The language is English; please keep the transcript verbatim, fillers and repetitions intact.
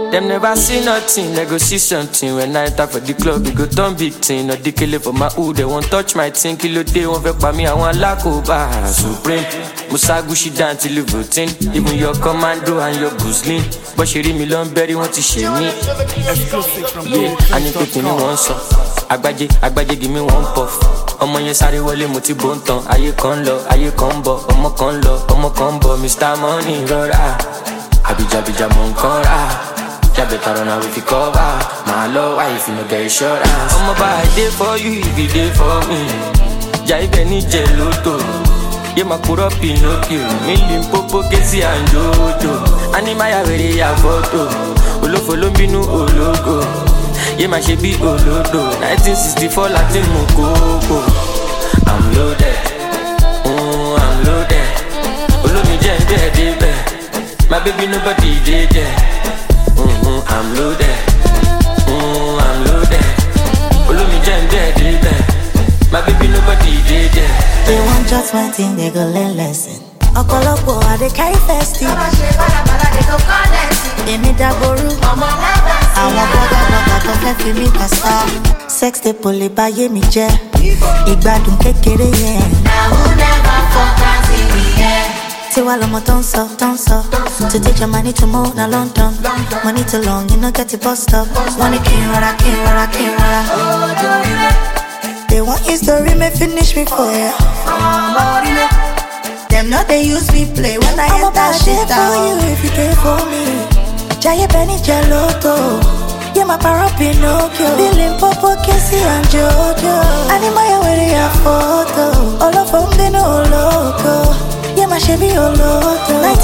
Them never see nothing, they go see something. When I enter for the club, we go turn big thing. No dikele for my hood, they won't touch my thing. Kilo day, won't vex by me, I want Lakoba Supreme. Musa Gucci down till you voting. Even your commando and your Guzlin. But she read me long berry, want to share me. Yeah, I need to me one song. Agbaje, Agbaje, give me one puff. Ọmọ yẹn sáré wọlé mo ti bó ń tan. Ayé kan lọ, ayé kan bọ̀. Ọmọ kan lọ, ọmọ kan bọ̀. Mister Money rọra. Abija, abija, mo ń kọ́ra. Yeah, better run out if you cover. My love, why if you no get insurance? I'm about a day for you, if you day for me. Yeah, if any geloto. Yeah, my put up Pinocchio. Million popo, Kesi and Jojo. Animaya very ya photo. Olo follow me no ologo. Yeah, my shebi olodo. nineteen sixty-four Latin Mokoko. I'm loaded. Oh, I'm loaded. Olo mi jen de de. My baby nobody did there. Mm-hmm, I'm loaded. Mm, I'm loaded. Follow me, jam dead, dead. My baby, nobody did that. They want just one thing, they go learn lesson. Okolopo, I they carry festive. They need that boru. I want boga boga to fẹ́ fi mi pasta. Sex they pull it by me jẹ́. Ìgbádùn kékeré yẹn. Now who never fuck us in the air? While I'm a dancer, dancer. To take your money to move na London. Money too long, you know get it bust up. Money can't rara, can't rara, can't rara. They want history, may finish me for ya. Them not they use me play when I hit that shit out. For you if you care for me. Jaya Benny Geloto. Yeah, my para Pinocchio. Billing Popo, Kesi and Jojo. Animaya where they photo. All of them they know loco. Yeah, my Chevy Oloto.